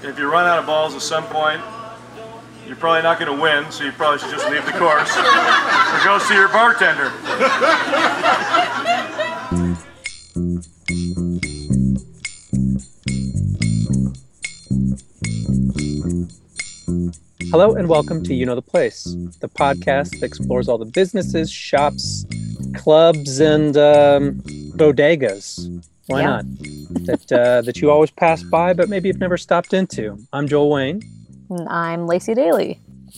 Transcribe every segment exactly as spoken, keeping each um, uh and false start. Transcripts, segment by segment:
if you run out of balls at some point, you're probably not going to win, so you probably should just leave the course or go see your bartender. Hello and welcome to You Know the Place, the podcast that explores all the businesses, shops, clubs, and um, bodegas. Why yeah. not? That uh, that you always pass by, but maybe you've never stopped into. I'm Joel Wayne. And I'm Lacey Daly.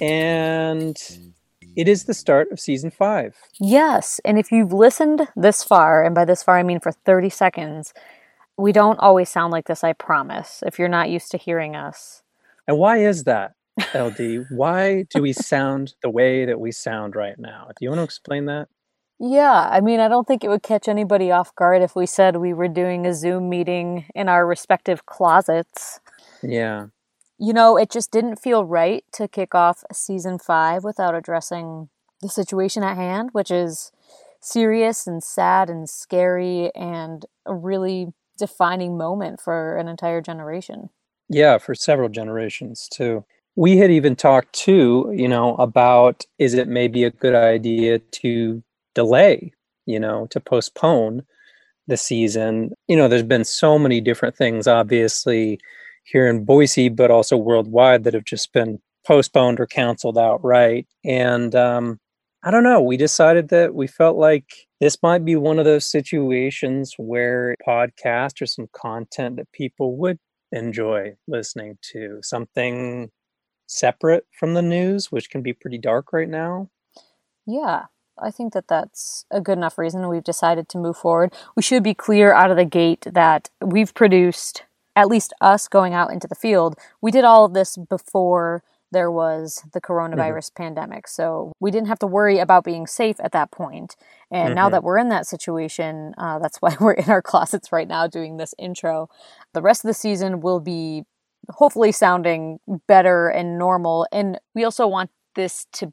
And it is the start of season five. Yes, and if you've listened this far, and by this far I mean for thirty seconds, we don't always sound like this, I promise, if you're not used to hearing us. And why is that, L D? Why do we sound the way that we sound right now? Do you want to explain that? Yeah, I mean, I don't think it would catch anybody off guard if we said we were doing a Zoom meeting in our respective closets. Yeah. You know, it just didn't feel right to kick off season five without addressing the situation at hand, which is serious and sad and scary and a really defining moment for an entire generation. Yeah, for several generations, too. We had even talked, too, you know, about is it maybe a good idea to delay, you know, to postpone the season. You know, there's been so many different things, obviously, here in Boise, but also worldwide that have just been postponed or canceled outright. And um, I don't know, we decided that we felt like this might be one of those situations where podcast or some content that people would enjoy listening to, something separate from the news, which can be pretty dark right now. Yeah. I think that that's a good enough reason we've decided to move forward. We should be clear out of the gate that we've produced, at least us going out into the field, we did all of this before there was the coronavirus mm-hmm. pandemic. So we didn't have to worry about being safe at that point. And mm-hmm. now that we're in that situation, uh, that's why we're in our closets right now doing this intro. The rest of the season will be hopefully sounding better and normal. And we also want this to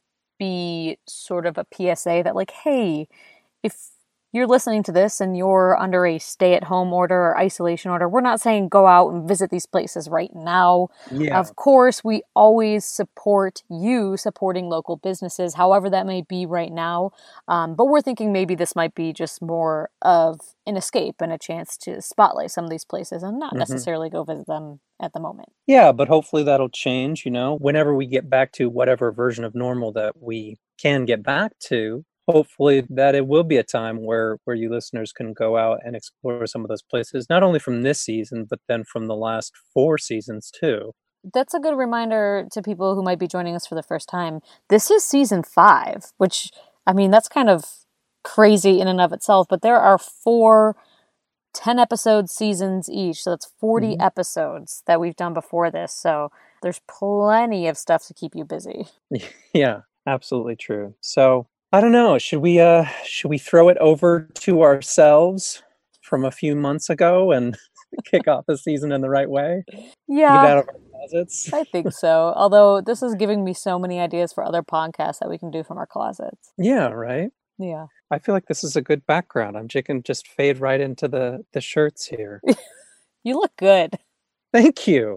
be sort of a P S A that like, hey, if you're listening to this and you're under a stay-at-home order or isolation order, we're not saying go out and visit these places right now. Yeah. Of course, we always support you supporting local businesses, however that may be right now. Um, but we're thinking maybe this might be just more of an escape and a chance to spotlight some of these places and not mm-hmm. necessarily go visit them at the moment. Yeah, but hopefully that'll change, you know, whenever we get back to whatever version of normal that we can get back to. Hopefully that it will be a time where, where you listeners can go out and explore some of those places, not only from this season, but then from the last four seasons too. That's a good reminder to people who might be joining us for the first time. This is season five, which, I mean, that's kind of crazy in and of itself, but there are four ten episode seasons each. So that's forty mm-hmm. episodes that we've done before this. So there's plenty of stuff to keep you busy. Yeah, absolutely true. So I don't know. Should we uh should we throw it over to ourselves from a few months ago and kick off the season in the right way? Yeah. Get out of our closets? I think so. Although this is giving me so many ideas for other podcasts that we can do from our closets. Yeah, right? Yeah. I feel like this is a good background. I'm just can just fade right into the, the shirts here. You look good. Thank you.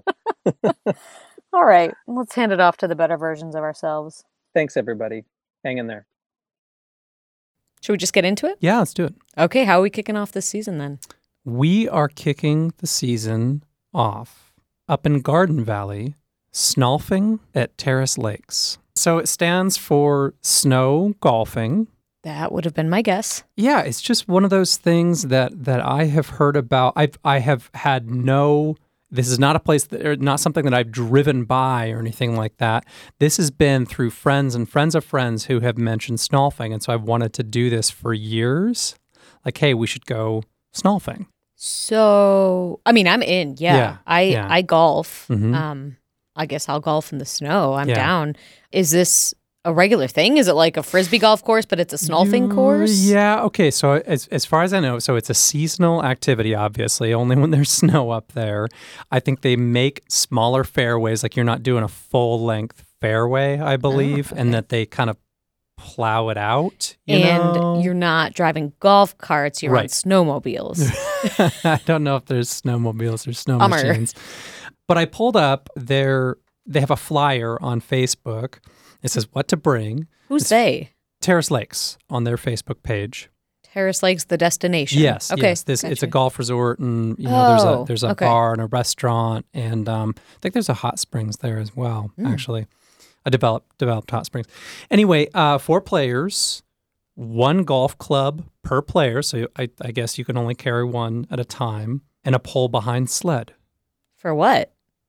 All right. Let's hand it off to the better versions of ourselves. Thanks, everybody. Hang in there. Should we just get into it? Yeah, let's do it. Okay, how are we kicking off this season then? We are kicking the season off up in Garden Valley, Snolfing at Terrace Lakes. So it stands for snow golfing. That would have been my guess. Yeah, it's just one of those things that that I have heard about. I've I have had no. This is not a place that, or not something that I've driven by or anything like that. This has been through friends and friends of friends who have mentioned snolfing, and so I've wanted to do this for years. Like, hey, we should go snolfing. So, I mean, I'm in. Yeah, yeah I yeah. I golf. Mm-hmm. Um, I guess I'll golf in the snow. I'm yeah. down. Is this a regular thing? Is it like a frisbee golf course, but it's a snolfing you, course? Yeah. Okay. So as as far as I know, so it's a seasonal activity. Obviously, only when there's snow up there. I think they make smaller fairways, like you're not doing a full length fairway, I believe, oh, okay. and that they kind of plow it out. You and know? You're not driving golf carts. You're right. on snowmobiles. I don't know if there's snowmobiles or snow Bummer. machines. But I pulled up their, they have a flyer on Facebook. It says what to bring. Who's It's they? Terrace Lakes on their Facebook page. Terrace Lakes, the destination. Yes, Okay. yes. This it's a gotcha. golf resort, and you know there's Oh, a there's a okay. bar and a restaurant, and um, I think there's a hot springs there as well. Mm. Actually, a developed developed hot springs. Anyway, uh, four players, one golf club per player. So I, I guess you can only carry one at a time, and a pole behind sled. For what?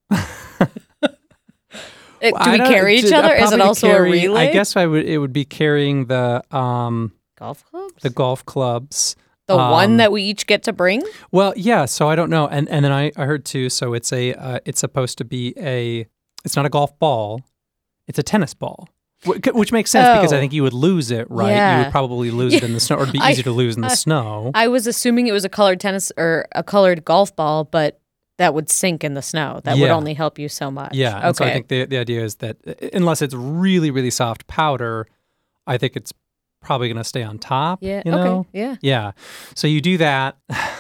It- Well, do I we don't- carry each to- other? Is probably it to also carry- a relay? I guess I would. It would be carrying the um Golf clubs? the golf clubs. The um, one that we each get to bring? Well, yeah. So I don't know, and and then I, I heard too. So it's a uh, it's supposed to be a it's not a golf ball, it's a tennis ball, Wh- which makes sense because I Oh. think you would lose it, right? You Yeah. would probably lose it in the snow, or it'd be I- easier to lose in the I- snow. I was assuming it was a colored tennis or a colored golf ball, but that would sink in the snow. That would Yeah. only help you so much. yeah, Okay. and so I think the the idea is that uh, unless it's really really soft powder, I think it's probably going to stay on top. yeah. you know? Okay. Yeah. Yeah. So you do that.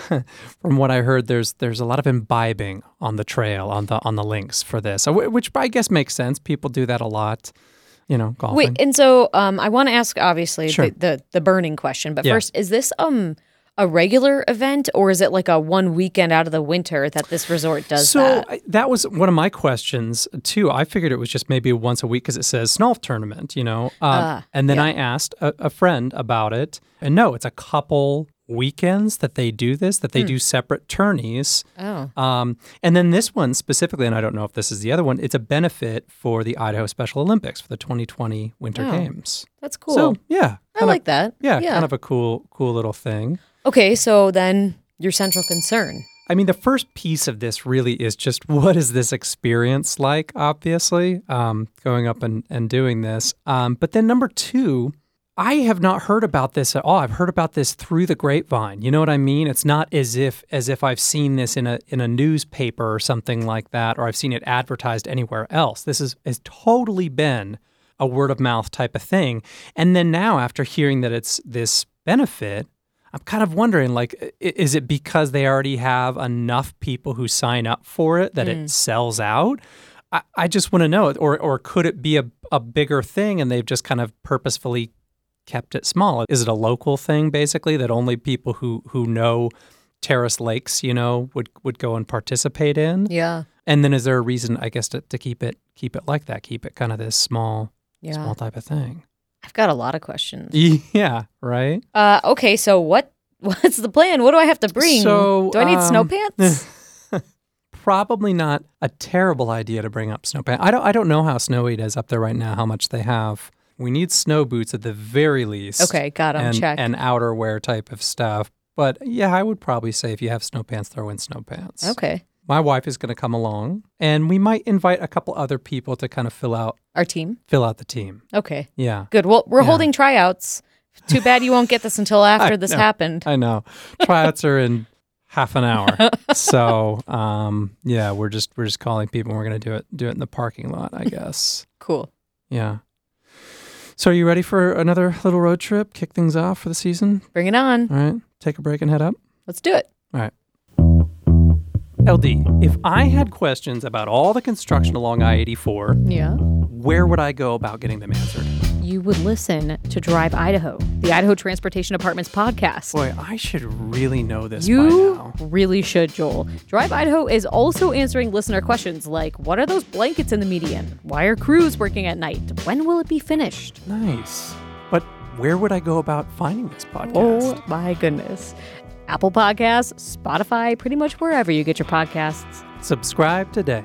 From what I heard, there's there's a lot of imbibing on the trail on the on the links for this, so, wh- which I guess makes sense. People do that a lot, you know, golfing. Wait, and so um, I want to ask, obviously, Sure. the, the the burning question. But Yeah. first, is this um a regular event, or is it like a one weekend out of the winter that this resort does so that? I, that was one of my questions too. I figured it was just maybe once a week because it says Snolf tournament, you know. Um, Ah, and then yeah. I asked a, a friend about it, and no, it's a couple weekends that they do this, that they Hmm. do separate tourneys. Oh, Um, and then this one specifically, and I don't know if this is the other one, it's a benefit for the Idaho Special Olympics for the twenty twenty Winter Oh, Games. that's cool. So yeah, I kind like of, that. yeah, yeah. kind of a cool, cool little thing. Okay, so then your central concern. I mean, the first piece of this really is just what is this experience like, obviously, um, going up and, and doing this. Um, but then number two, I have not heard about this at all. I've heard about this through the grapevine. You know what I mean? It's not as if as if I've seen this in a in a newspaper or something like that, or I've seen it advertised anywhere else. This is, has totally been a word of mouth type of thing. And then now, after hearing that it's this benefit, I'm kind of wondering, like, i- is it because they already have enough people who sign up for it that Mm. it sells out? I, I just want to know, or or could it be a, a bigger thing and they've just kind of purposefully kept it small? Is it a local thing, basically, that only people who who know Terrace Lakes, you know, would would go and participate in? Yeah. And then is there a reason, I guess, to, to keep it keep it like that, keep it kind of this small Yeah. small type of thing? I've got a lot of questions. Yeah, right. Uh, okay, so what? What's the plan? What do I have to bring? So, do I need snow um, pants? Probably not a terrible idea to bring up snow pants. I don't. I don't know how snowy it is up there right now. How much they have. We need snow boots at the very least. Okay, got 'em, And, check. and outerwear type of stuff. But yeah, I would probably say if you have snow pants, throw in snow pants. Okay, My wife is going to come along, and we might invite a couple other people to kind of fill out our team. fill out the team. Okay, Yeah, good. Well, we're Yeah. holding tryouts. Too bad you won't get this until after I this know. happened. I know. Tryouts are in half an hour. So um, yeah, we're just we're just calling people. And we're going to do it do it in the parking lot, I guess. Cool. Yeah. So are you ready for another little road trip? Kick things off for the season? Bring it on. All right. Take a break and head up. Let's do it. All right. L D, if I had questions about all the construction along I eighty-four, Yeah. where would I go about getting them answered? You would listen to Drive Idaho, the Idaho Transportation Department's podcast. Boy, I should really know this by You now. really should, Joel. Drive Idaho is also answering listener questions like, what are those blankets in the median? Why are crews working at night? When will it be finished? Nice. But where would I go about finding this podcast? Oh my goodness. Apple Podcasts, Spotify, pretty much wherever you get your podcasts. Subscribe today.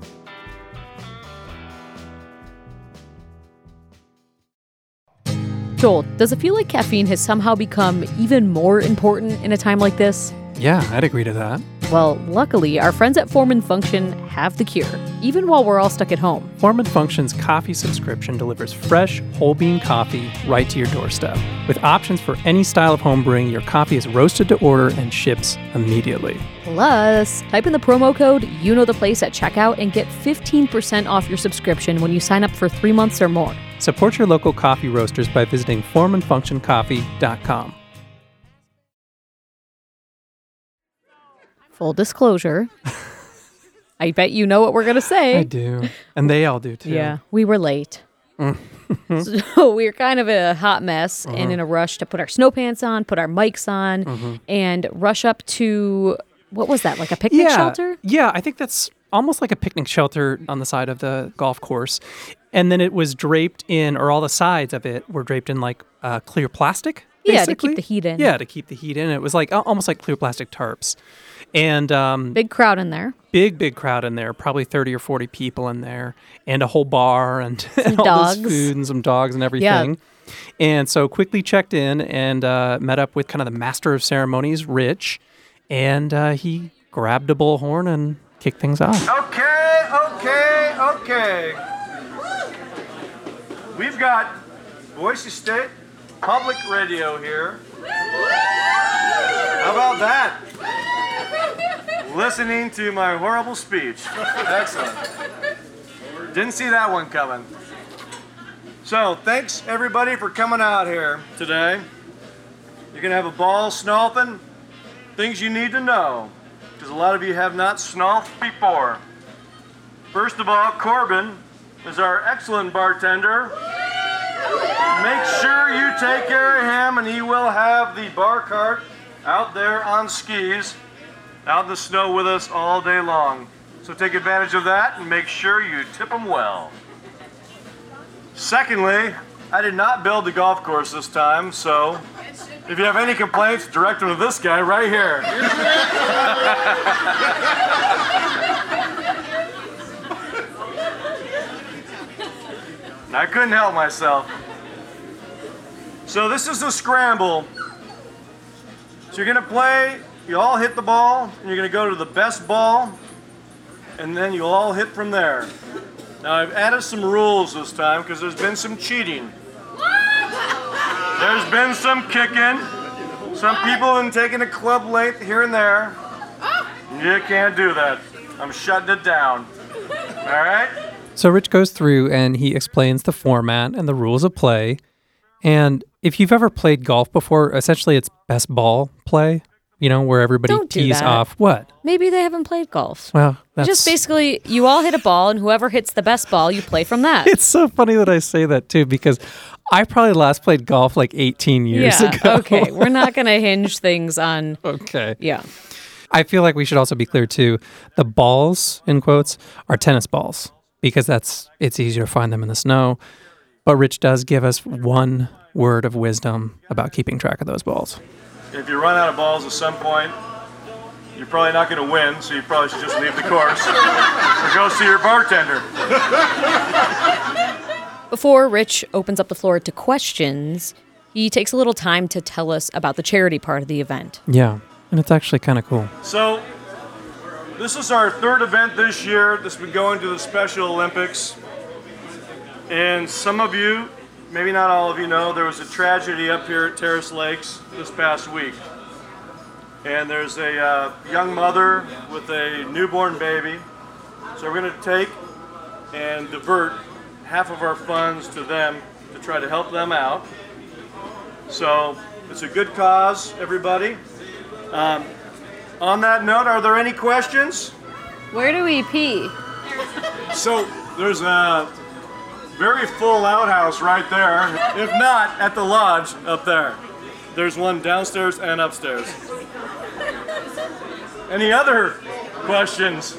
Joel, does it feel like caffeine has somehow become even more important in a time like this? Yeah, I'd agree to that. Well, luckily, our friends at Form and Function have the cure, even while we're all stuck at home. Form and Function's coffee subscription delivers fresh, whole bean coffee right to your doorstep. With options for any style of home brewing, your coffee is roasted to order and ships immediately. Plus, type in the promo code You Know the Place at checkout and get fifteen percent off your subscription when you sign up for three months or more. Support your local coffee roasters by visiting form and function coffee dot com. Full disclosure, I bet you know what we're going to say. I do. And they all do too. Yeah, we were late. So we were kind of a hot mess uh-huh. and in a rush to put our snow pants on, put our mics on, uh-huh. and rush up to, what was that, like a picnic yeah. shelter? Yeah, I think that's almost like a picnic shelter on the side of the golf course. And then it was draped in, or all the sides of it were draped in like uh, clear plastic. Basically. Yeah, to keep the heat in. Yeah, to keep the heat in. It was like almost like clear plastic tarps. And um, big crowd in there. Big, big crowd in there. Probably thirty or forty people in there, and a whole bar and, and all dogs. this food and some dogs and everything. Yeah. And so quickly checked in and uh, met up with kind of the master of ceremonies, Rich, and uh, he grabbed a bullhorn and kicked things off. Okay, okay, okay. We've got Boise State Public Radio here. How about that? Listening to my horrible speech. Excellent. Didn't see that one coming. So, thanks everybody for coming out here today. You're going to have a ball snolfing. Things you need to know, because a lot of you have not snolfed before. First of all, Corbin is our excellent bartender. Make sure you take care of him, and he will have the bar cart out there on skis, out in the snow with us all day long. So take advantage of that and make sure you tip him well. Secondly, I did not build the golf course this time, so if you have any complaints, direct them to this guy right here. I couldn't help myself. So this is the scramble. So you're gonna play, you all hit the ball, and you're gonna go to the best ball, and then you'll all hit from there. Now I've added some rules this time because there's been some cheating. There's been some kicking. Some people have been taking a club length here and there. You can't do that. I'm shutting it down. All right? So Rich goes through and he explains the format and the rules of play. And if you've ever played golf before, essentially it's best ball play, you know, where everybody Don't do tees that. off. What? Maybe they haven't played golf. Well, that's... Just basically, you all hit a ball, and whoever hits the best ball, you play from that. It's so funny that I say that, too, because I probably last played golf like eighteen years yeah, ago. Okay, we're not going to hinge things on... Okay. Yeah. I feel like we should also be clear, too. The balls, in quotes, are tennis balls, because that's it's easier to find them in the snow. But Rich does give us one word of wisdom about keeping track of those balls. If you run out of balls at some point, you're probably not going to win, so you probably should just leave the course or go see your bartender. Before Rich opens up the floor to questions, he takes a little time to tell us about the charity part of the event. Yeah, and it's actually kind of cool. So, this is our third event this year. This has been going to the Special Olympics. And some of you, maybe not all of you know, there was a tragedy up here at Terrace Lakes this past week. And there's a uh, young mother with a newborn baby. So we're going to take and divert half of our funds to them to try to help them out. So it's a good cause, everybody. Um, on that note, are there any questions? Where do we pee? So there's a very full outhouse right there. If not, at the lodge up there. There's one downstairs and upstairs. Any other questions?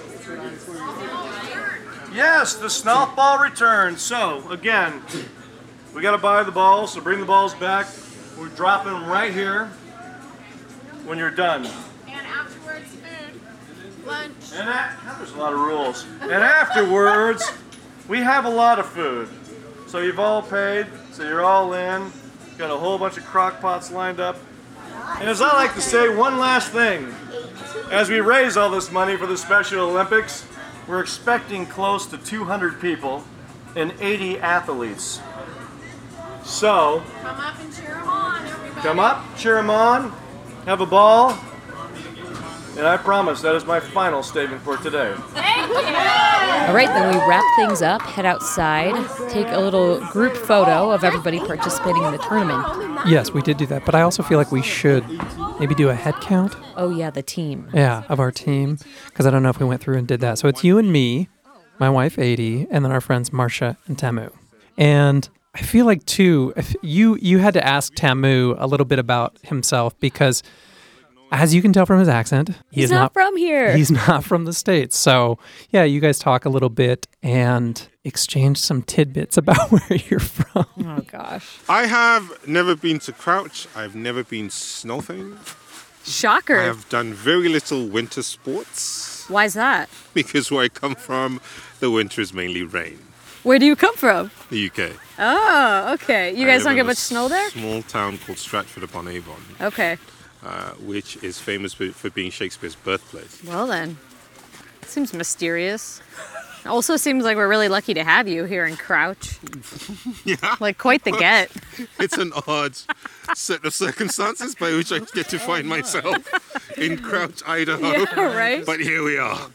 Yes, the snowball ball return. So, again, we got to buy the balls, so bring the balls back. We're dropping them right here when you're done. And afterwards, food, lunch. And that, there's a lot of rules. And afterwards, we have a lot of food. So you've all paid, so you're all in. Got a whole bunch of crock pots lined up. And as I like to say, one last thing. As we raise all this money for the Special Olympics, we're expecting close to two hundred people and eighty athletes. So, Come up and cheer them on, everybody. come up, cheer them on, have a ball, and I promise that is my final statement for today. Thank All right, then we wrap things up, head outside, take a little group photo of everybody participating in the tournament. Yes, we did do that, but I also feel like we should maybe do a head count. Oh, yeah, the team. Yeah, of our team, because I don't know if we went through and did that. So it's you and me, my wife, Adie, and then our friends, Marcia and Tamu. And I feel like, too, if you, you had to ask Tamu a little bit about himself because, as you can tell from his accent, he He's is not, not from here. He's not from the States. So, yeah, you guys talk a little bit and exchange some tidbits about where you're from. Oh, gosh. I have never been to Crouch. I've never been snowing. Shocker. I have done very little winter sports Why's that? because where I come from, the winter is mainly rain. Where do you come from? The U K. Oh, okay. You I guys live don't in get a much snow there? Small town called Stratford-upon-Avon, Okay. uh, which is famous for, for being Shakespeare's birthplace. Well, then. Seems mysterious. Also seems like we're really lucky to have you here in Crouch. Yeah, Like, quite the get. it's an odd set of circumstances by which I get to find myself in Crouch, Idaho. Yeah, right? But here we are.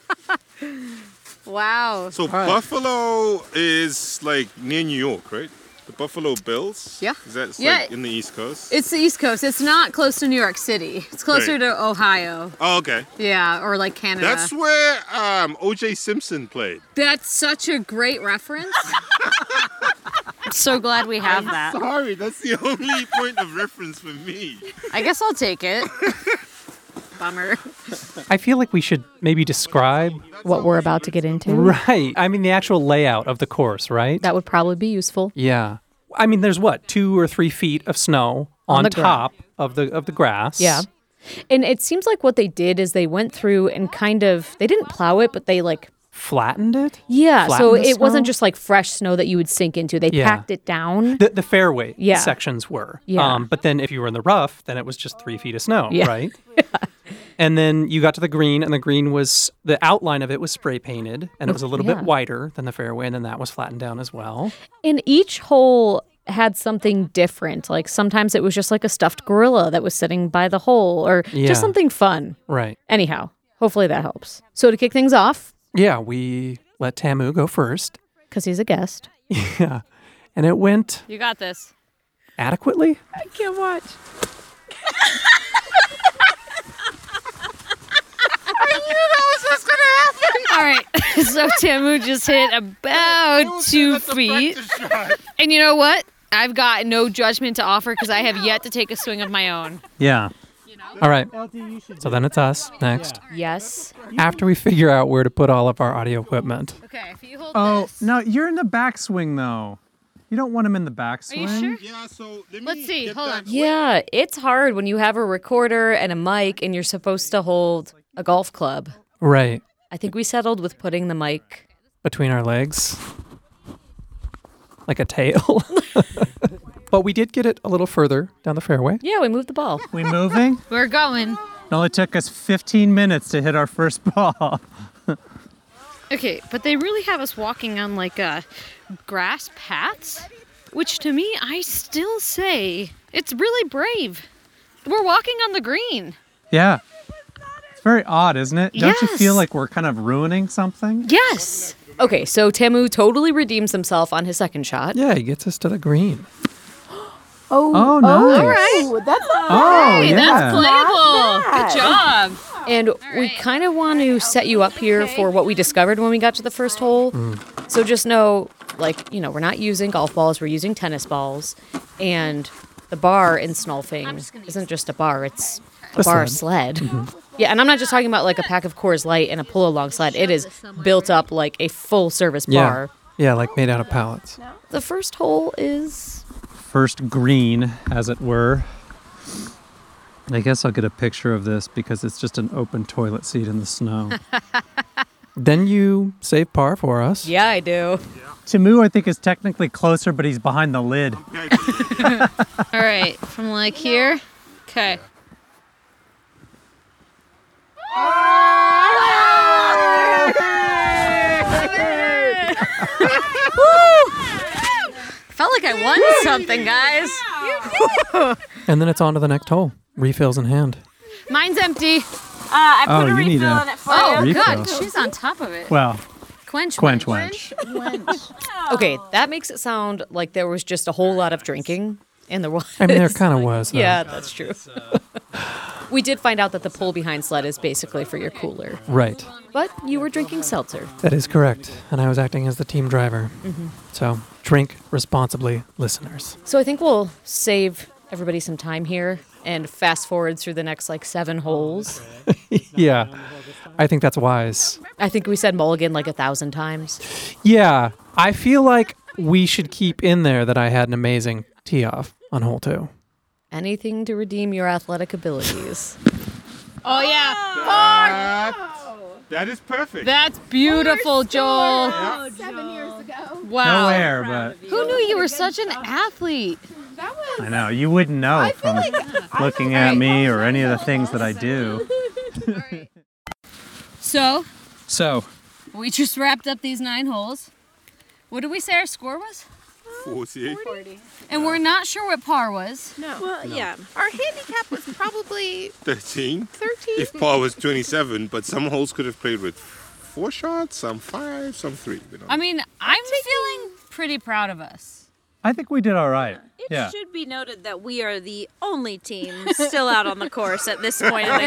Wow. So Buffalo is like near New York, right? The Buffalo Bills? Yeah. Is that Yeah. like in the East Coast? It's the East Coast. It's not close to New York City. It's closer Right. to Ohio. Oh, okay. Yeah, or like Canada. That's where um, O J Simpson played. That's such a great reference. I'm so glad we have that. Sorry, that's the only point of reference for me. I guess I'll take it. Bummer. I feel like we should maybe describe. What we're about to get into? Right. I mean, the actual layout of the course, right? That would probably be useful. Yeah. I mean, there's what, two or three feet of snow On on, the gra- top of the of the grass. Yeah. And it seems like what they did is they went through and kind of, they didn't plow it, but they like, Flattened it? yeah. So Flattened the it wasn't snow? just like fresh snow that you would sink into. They Yeah. packed it down. The, the fairway Yeah. sections were. Yeah. Um, but then if you were in the rough, then it was just three feet of snow, Yeah. right? And then you got to the green, and the green was, the outline of it was spray painted, and it was a little Yeah. bit wider than the fairway, and then that was flattened down as well. And each hole had something different. Like sometimes it was just like a stuffed gorilla that was sitting by the hole or Yeah. just something fun. Right. Anyhow, hopefully that helps. So to kick things off, Yeah, we let Tamu go first. because he's a guest. Yeah. And it went You got this. adequately. I can't watch. All right, so Tamu just hit about two feet. And you know what? I've got no judgment to offer because I have yet to take a swing of my own. Yeah. All right. So then it's us next. Yes. After we figure out where to put all of our audio equipment. Okay, if you hold Oh, this. no, you're in the backswing, though. You don't want him in the Are backswing. you sure? Yeah, so let me Let's see, get hold that- on. Yeah, it's hard when you have a recorder and a mic and you're supposed to hold a golf club. Right. I think we settled with putting the mic. Between our legs. Like a tail. But we did get it a little further down the fairway. Yeah, we moved the ball. We moving? We're going. It only took us fifteen minutes to hit our first ball. Okay, but they really have us walking on like uh, grass paths, which to me, I still say it's really brave. We're walking on the green. Yeah. It's very odd, isn't it? Don't you Yes. feel like we're kind of ruining something? Yes. Okay, so Tamu totally redeems himself on his second shot. Yeah, he gets us to the green. Oh, nice. All right. Oh, Hey, yeah. that's playable. Good job. And we kind of want to set you up here for what we discovered when we got to the first hole. So just know, like, you know, we're not using golf balls, we're using tennis balls. And the bar in Snolfing isn't just a bar, it's a, A bar sled. Yeah, and I'm not just talking about like a pack of Coors Light and a pull-along sled. It is built up like a full-service Yeah. bar. Yeah, like made out of pallets. The first hole is... First green, as it were. I guess I'll get a picture of this because it's just an open toilet seat in the snow. Then you save par for us. Yeah, I do. Tamu, I think, is technically closer, but he's behind the lid. All right, from like here. Okay. Felt like I won something, guys. And then it's on to the next hole. Refills in hand. Mine's empty. I put Oh, a you need refill a- in it for Oh, you. Refill. God, she's on top of it. Well, Quench, quench wench. wench. Okay, that makes it sound like there was just a whole lot of drinking, and there was. I mean, there kind of was. Though. Yeah, that's true. We did find out that the pull behind sled is basically for your cooler, Right. but you were drinking seltzer. That is correct. And I was acting as the team driver. Mm-hmm. So drink responsibly, listeners. So I think we'll save everybody some time here and fast forward through the next like seven holes. Yeah. I think that's wise. I think we said mulligan like a thousand times. Yeah. I feel like we should keep in there that I had an amazing tee off on hole two. Anything to redeem your athletic abilities. Oh, yeah. That, that is perfect. That's beautiful, Joel. Oh, seven years ago. Wow. No air, but Who knew you were such an athlete? That was. I know you wouldn't know from looking at me or any of the things that I do. So, So, we just wrapped up these nine holes. What did we say our score was? forty. And we're not sure what par was. No. Well, yeah. Our handicap was probably thirteen. thirteen. If par was twenty-seven, but some holes could have played with four shots, some five, some three. You know. I mean, I'm feeling pretty proud of us. I think we did all right. It Yeah. should be noted that we are the only team still out on the course at this point in the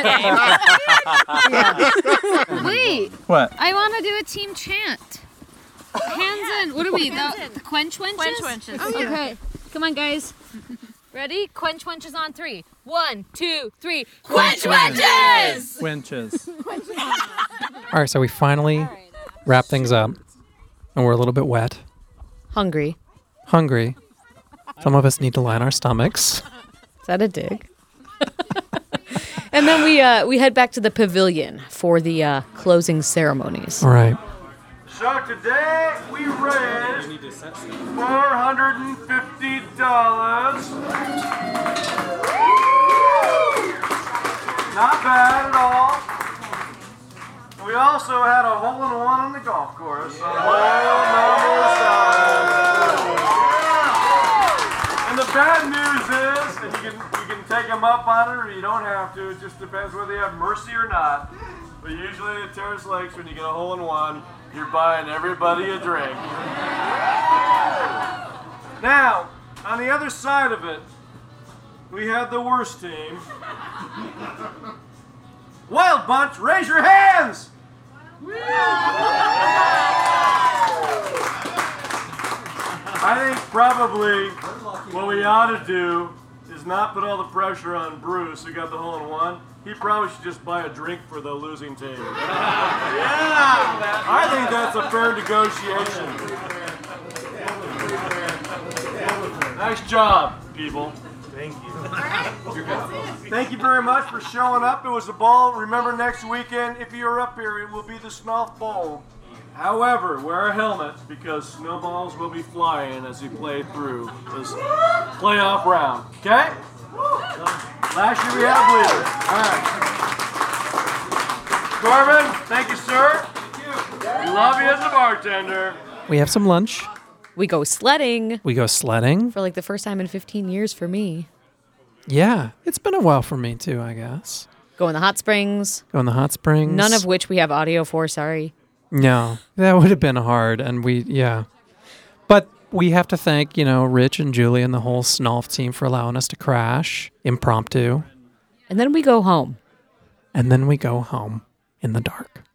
game. Wait, What? I want to do a team chant. Hands in. What are we? The, the quench wenches? Quench wenches. Oh, yeah. Okay. Come on, guys. Ready? Quench wenches on three. One, two, three. Quench wenches! Winches. all right. So we finally wrap things up. And we're a little bit wet, Hungry. hungry. Some of us need to line our stomachs. Is that a dig? And then we uh, we head back to the pavilion for the uh, closing ceremonies. All right. So today we raised four hundred fifty dollars. Not bad at all. We also had a hole in one on the golf course. On hole number seven. And the bad news is, and you can you can take them up on it or you don't have to. It just depends whether you have mercy or not. But usually at Terrace Lakes, when you get a hole in one, you're buying everybody a drink. Now, on the other side of it, we had the worst team. Wild Bunch, raise your hands! I think probably what we ought to do is not put all the pressure on Bruce, who got the hole in one. He probably should just buy a drink for the losing team. Yeah! I think that's a fair negotiation. Nice job, people. Thank you. Thank you very much for showing up. It was a ball. Remember, next weekend, if you're up here, it will be the Snuff Bowl. However, wear a helmet because snowballs will be flying as you play through this playoff round. Okay? Last year we had a bleeder. All right. Corbin, thank you, sir. We love you as a bartender. We have some lunch. We go sledding We go sledding. for like the first time in fifteen years for me. Yeah, it's been a while for me too, I guess. Go in the hot springs, Go in the hot springs. none of which we have audio for, sorry. No, that would have been hard. And we, yeah. But we have to thank, you know, Rich and Julie and the whole Snolf team for allowing us to crash impromptu. And then we go home. And then we go home in the dark.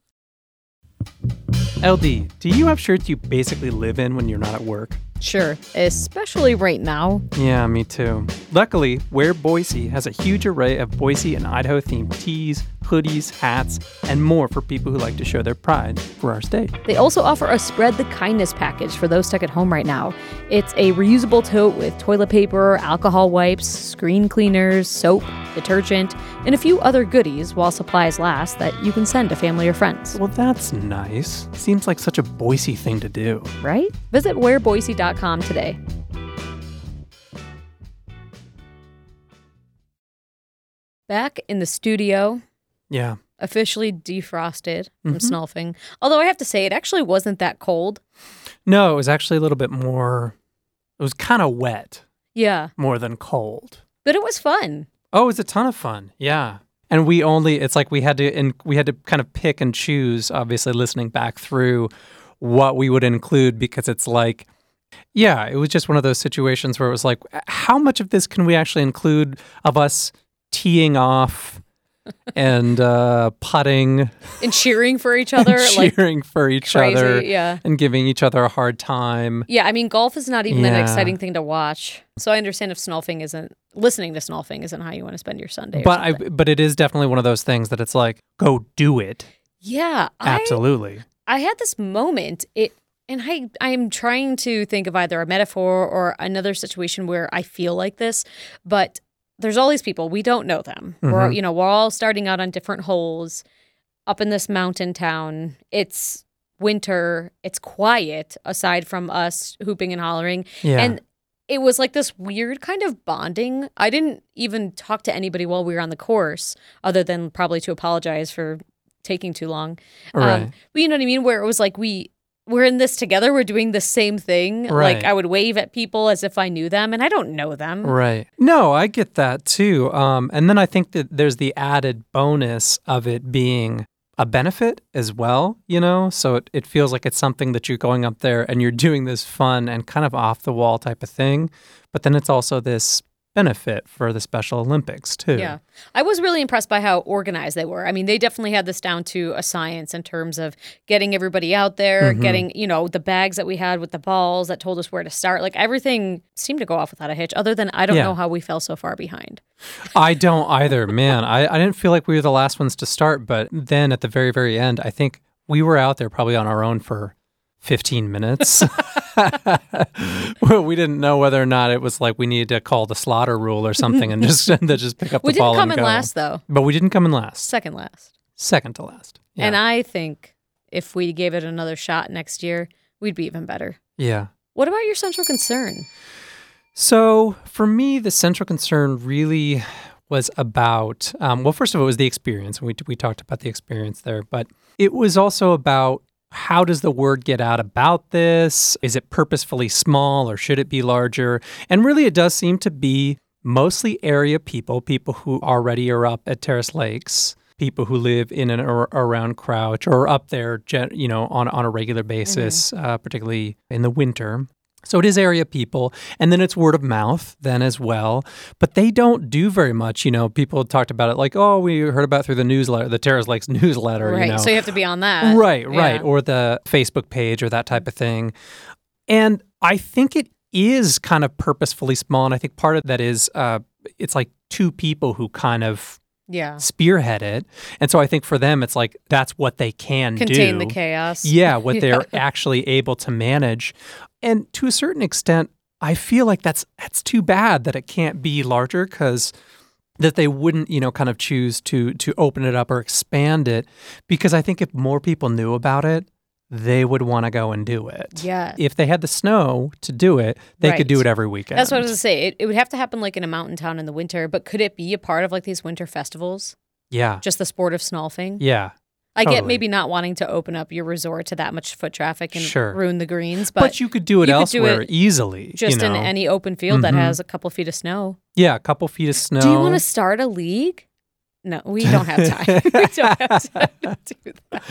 L D, do you have shirts you basically live in when you're not at work? Sure, especially right now. Yeah, me too. Luckily, Wear Boise has a huge array of Boise and Idaho themed tees, hoodies, hats, and more for people who like to show their pride for our state. They also offer a Spread the Kindness package for those stuck at home right now. It's a reusable tote with toilet paper, alcohol wipes, screen cleaners, soap, detergent, and a few other goodies while supplies last that you can send to family or friends. Well, that's nice. Seems like such a Boise thing to do. Right? Visit wear boise dot com today. Back in the studio, Yeah. officially defrosted from Mhm. snolfing. Although I have to say, it actually wasn't that cold. No, it was actually a little bit more, it was kind of wet Yeah, more than cold. but it was fun. Oh, it was a ton of fun. Yeah. And we only, it's like we had to, and we had to kind of pick and choose, obviously listening back through what we would include, because it's like, yeah, it was just one of those situations where it was like, how much of this can we actually include of us teeing off and uh, putting and cheering for each other, and like cheering for each crazy, other, yeah, and giving each other a hard time. Yeah, I mean, golf is not even Yeah. an exciting thing to watch. So I understand if Snolfing isn't listening to Snolfing isn't how you want to spend your Sunday. Or But I, something. but it is definitely one of those things that it's like, go do it. yeah, Absolutely. I, I had this moment. It. And I, I'm trying to think of either a metaphor or another situation where I feel like this, but there's all these people. We don't know them. We're, Mhm. you know, we're all starting out on different holes up in this mountain town. It's winter. It's quiet aside from us hooping and hollering. Yeah. And it was like this weird kind of bonding. I didn't even talk to anybody while we were on the course, other than probably to apologize for taking too long. Right. Um, but you know what I mean? Where it was like we... we're in this together. We're doing the same thing. Right. Like I would wave at people as if I knew them, and I don't know them. Right. No, I get that too. Um, and then I think that there's the added bonus of it being a benefit as well, you know? So it, it feels like it's something that you're going up there and you're doing this fun and kind of off the wall type of thing. But then it's also this benefit for the Special Olympics too. Yeah. I was really impressed by how organized they were. I mean, they definitely had this down to a science in terms of getting everybody out there, Mhm. getting, you know, the bags that we had with the balls that told us where to start. Like everything seemed to go off without a hitch, other than I don't Yeah. know how we fell so far behind. I don't either, man. I, I didn't feel like we were the last ones to start, but then at the very, very end, I think we were out there probably on our own for fifteen minutes. Well, we didn't know whether or not it was like we needed to call the slaughter rule or something and just and just pick up We the ball didn't come and in go. last, though. But we didn't come in last. Second last. Second to last. Yeah. And I think if we gave it another shot next year, we'd be even better. yeah. What about your central concern? So for me, the central concern really was about, um, well, first of all, it was the experience. And we, we talked about the experience there, but it was also about how does the word get out about this? Is it purposefully small or should it be larger? And really, it does seem to be mostly area people, people who already are up at Terrace Lakes, people who live in and ar- around Crouch or up there, gen- you know, on, on a regular basis, mm-hmm. uh, particularly in the winter. So it is area people, and then it's word of mouth then as well. But they don't do very much. You know, people talked about it like, oh, we heard about it through the newsletter, the Terrace Lakes newsletter. Right, you know? so you have to be on that. Right, right. Yeah. Or the Facebook page or that type of thing. And I think it is kind of purposefully small. And I think part of that is uh, it's like two people who kind of Yeah. spearhead it. And so I think for them, it's like that's what they can Contain do. the chaos. Yeah, what Yeah. they're actually able to manage. And to a certain extent, I feel like that's that's too bad that it can't be larger, because that they wouldn't, you know, kind of choose to to open it up or expand it, because I think if more people knew about it, they would want to go and do it. Yeah. If they had the snow to do it, they could Right. do it every weekend. That's what I was going to say. It, it would have to happen like in a mountain town in the winter, but could it be a part of like these winter festivals? Yeah. Just the sport of snolfing? Yeah. I get totally. maybe not wanting to open up your resort to that much foot traffic and Sure. ruin the greens, but, But, you could do it you could elsewhere do it easily. just you in know? any open field that Mhm. has a couple feet of snow. Yeah, a couple feet of snow. Do you want to start a league? No, we don't have time. we don't have time to do that.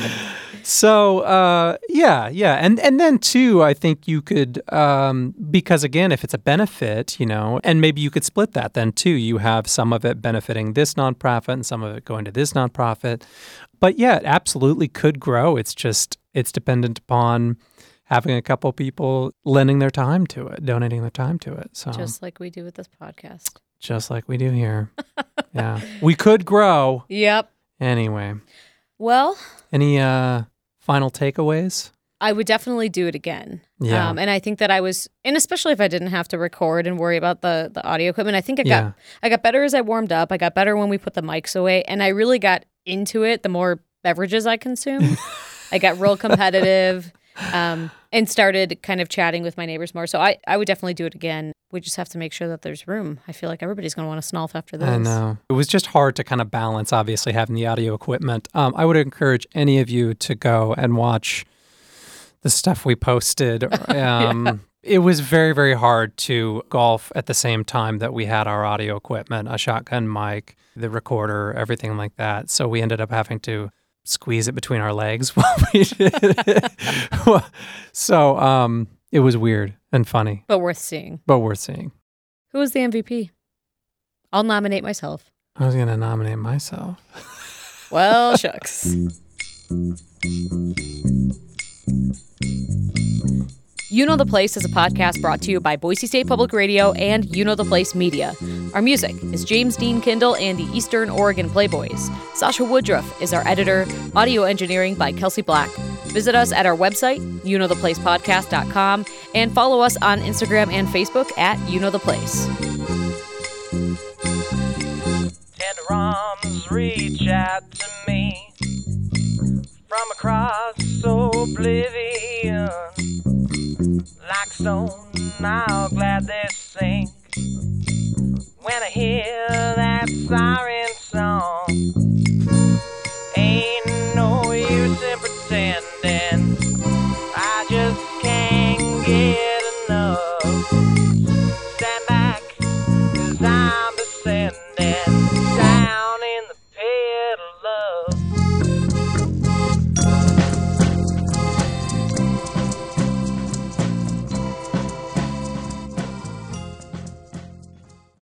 So uh, yeah, yeah, and and then too, I think you could um, because again, if it's a benefit, you know, and maybe you could split that then too. You have some of it benefiting this nonprofit and some of it going to this nonprofit. But yeah, it absolutely could grow. It's just it's dependent upon having a couple people lending their time to it, donating their time to it. So Just like we do with this podcast. just like we do here. Yeah, we could grow. Yep. Anyway, Well, any uh, final takeaways? I would definitely do it again. Yeah. Um, and I think that I was, and especially if I didn't have to record and worry about the the audio equipment, I think I got Yeah. I got better as I warmed up. I got better when we put the mics away, and I really got into it the more beverages I consumed. I got real competitive um, and started kind of chatting with my neighbors more. So I, I would definitely do it again. We just have to make sure that there's room. I feel like everybody's going to want to snolf after this. I know. It was just hard to kind of balance, obviously, having the audio equipment. Um, I would encourage any of you to go and watch the stuff we posted. Um, It was very, very hard to golf at the same time that we had our audio equipment, a shotgun mic, the recorder, everything like that. So we ended up having to squeeze it between our legs while we did it. So um, it was weird and funny. But worth seeing. But worth seeing. Who was the M V P? I'll nominate myself. I was going to nominate myself. Well, shucks. You Know the Place is a podcast brought to you by Boise State Public Radio and You Know the Place Media. Our music is James Dean Kindle and the Eastern Oregon Playboys. Sasha Woodruff is our editor. Audio engineering by Kelsey Black. Visit us at our website, you know the place podcast dot com, and follow us on Instagram and Facebook at You Know the Place. Tender arms reach out to me from across oblivion. Like stone, now glad they